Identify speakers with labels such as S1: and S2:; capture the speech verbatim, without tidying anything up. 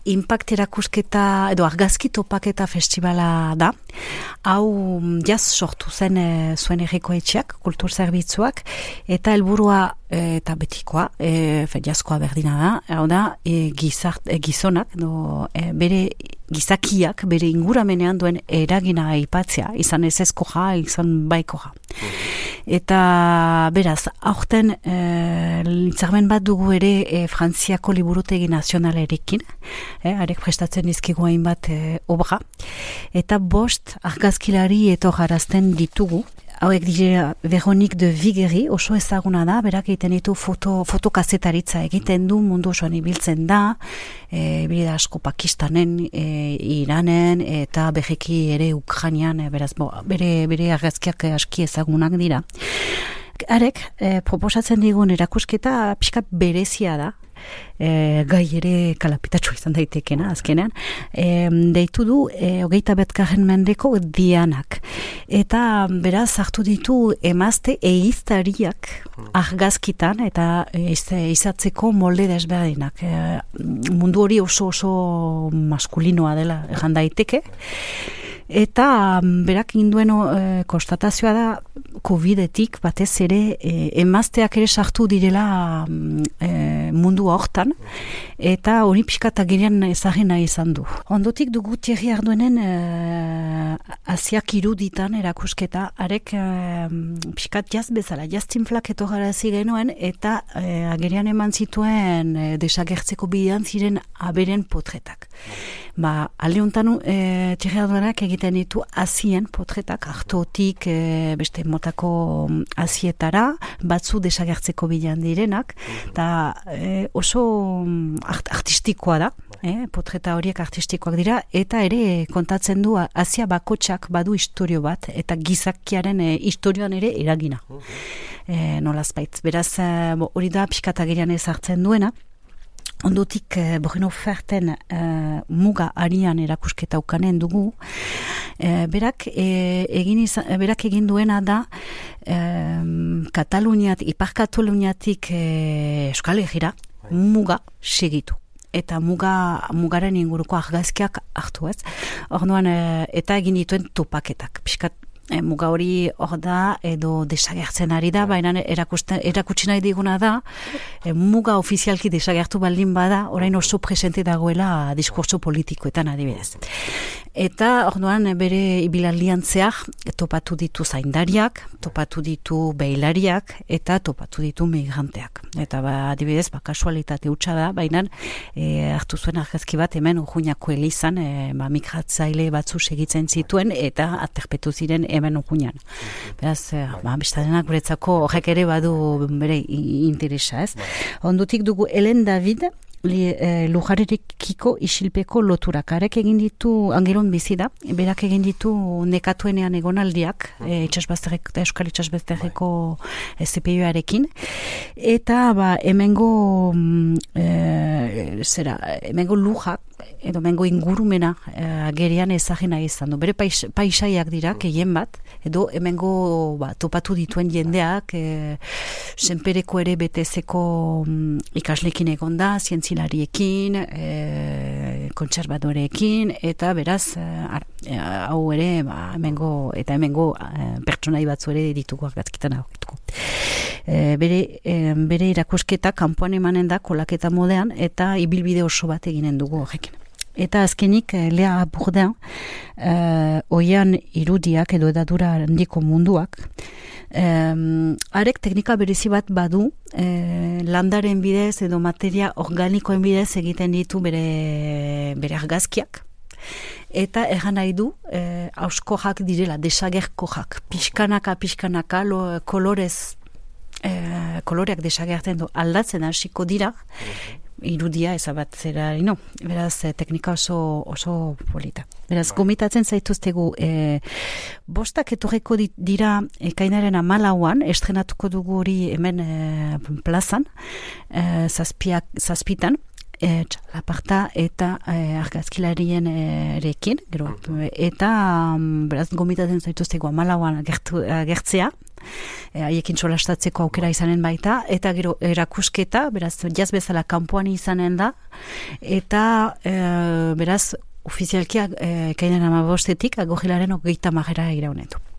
S1: Impact erakusketa edo argazki topaketa festivala da. Hau jaz sortu zen e, zuen erriko etxeak, kultur zerbitzuak, eta helburua e, eta betikoa, e, jazkoa berdina da, hau da, e, gizart, e, gizonak, do, e, bere gizakiak, bere inguramenean duen eragina aipatzea, izan ez ezkoja, izan baikoja. Eta beraz, aurten e, litzarmen bat dugu ere e, Frantziako liburutegi nazionalerekin, e, arek prestatzen dizkigu hainbat e, obra, eta bost argazkilari etorrarazten ditugu. Hauek dira Veronique de Vigeri, oso ezaguna da, berak egiten ditu foto, fotokazetaritza egiten du, mundu osoan ibiltzen da, e, bilida asko Pakistanen, e, Iranen, eta berriki ere Ukrainian, e, beraz, bo, bere, bere argazkiak aski ezagunak dira. Arek, e, proposatzen digun erakusketa pixkat berezia da, E, gai ere kalapitatxo izan daitekena azkenean, e, deitu du e, hogeita betgarren mendeko dianak, eta beraz hartu ditu emazte eiztariak argazkitan eta e, izatzeko molde desberdinak, e, mundu hori oso oso maskulinoa dela egan daiteke. Eta berak induen e, konstatazioa da Covidetik batez ere e, emazteak ere sartu direla e, mundu hortan, eta hori pixkat agirian ezagina izan du. Ondotik dugu Thierry Arduenen e, aziak iruditan erakusketa, arek e, pixkat jaz bezala, jaztinflak etogarazi genuen, eta e, agirian eman zituen e, desagertzeko bidean ziren aberen potretak. Ba, alde honetan e, Thierry Arduenak egiten ditu azien potretak, hartotik e, beste motako azietara, batzu desagertzeko bidean direnak, eta e, oso art, artistikoa da, e, potreta horiek artistikoak dira, eta ere kontatzen du azia bakotxak badu historio bat, eta gizakiaren e, historioan ere eragina. E, nolazbait. Beraz, e, hori da pixkatagerian ez hartzen duena. Ondotik eh, Bruno Ferten eh, muga arian erakusketa ukanen dugu. Eh, berak, eh, egin izan, berak egin duena da eh, Kataluniat, Ipar Kataluniatik eh, Euskal Herrira muga segitu. Eta muga, mugaren inguruko argazkiak hartu ez. Orduan, eh, eta egin dituen topaketak. Piskat E, muga hori hor da, edo desagertzen ari da, baina erakutsi nahi diguna da, e, muga ofizialki desagertu baldin bada, orain oso presente dagoela diskurtso politikoetan adibidez. Eta orduan bere ibilaldian zehar topatu ditu zaindariak, topatu ditu beilariak, eta topatu ditu migranteak. Eta ba, adibidez, ba, kasualitate hutsa da, baina e, hartu zuen argazki bat hemen Urruñako elizan, e, ba, migratzaile batzu segitzen zituen, eta aterpetu ziren hemen Urruñan. Beraz, e, ba, bestadenak guretzako horrek ere badu bere interesa, ez? Ondutik dugu Helen David, Li, e, lujarekiko isilpeko loturak. Arek egin ditu, angelon bizi da, berak egin ditu nekatuenean egonaldiak, e, itxasbazterreko, Euskal Itxasbazterreko S P I-arekin, eta ba, hemengo e, zera, hemengo lujak, edo hemengo ingurumena e, agerian ezagina izan du. Bere pais, paisaiak dira, keien bat, edo hemengo ba, topatu dituen jendeak, e, senpereko ere betezeko mm, ikaslekin egon da, zientzilariekin, e, kontserbadoreekin, eta beraz, e, hau ere, ba, hemengo, eta hemengo e, pertsonai batzu ere ditugu argazkitan aurkituko. E, bere, e, bere irakusketa kanpoan emanen da kolaketa modean, eta ibilbide oso bat eginen dugu horrekin. Eta azkenik, Lea Bourdin, uh, oian irudiak edo edadura handiko munduak, um, arek teknika berezi bat badu, uh, landaren bidez edo materia organikoen bidez egiten ditu bere, bere argazkiak. Eta erran nahi du, uh, auskojak direla, desagerkojak, pixkanaka, pixkanaka, lo, kolorez, uh, koloreak desagertzen du, aldatzen hasiko dira, irudia ezabatzera, no, beraz, teknika oso, oso polita. Beraz, gomitatzen zaituztegu, e, bostak etorreko dira ekainaren hamalauan, estrenatuko dugu hori hemen e, plazan, e, zazpiak, zazpitan, e, txalaparta eta e, argazkilarien erekin, gero, eta um, beraz gomitatzen zaituzteko amalauan gertzea, haiekin solastatzeko aukera izanen baita, eta gero erakusketa, beraz jaz bezala kanpoan izanen da, eta e, beraz ofizialki e, kainen amabostetik agogilaren hogeita magera iraunetu.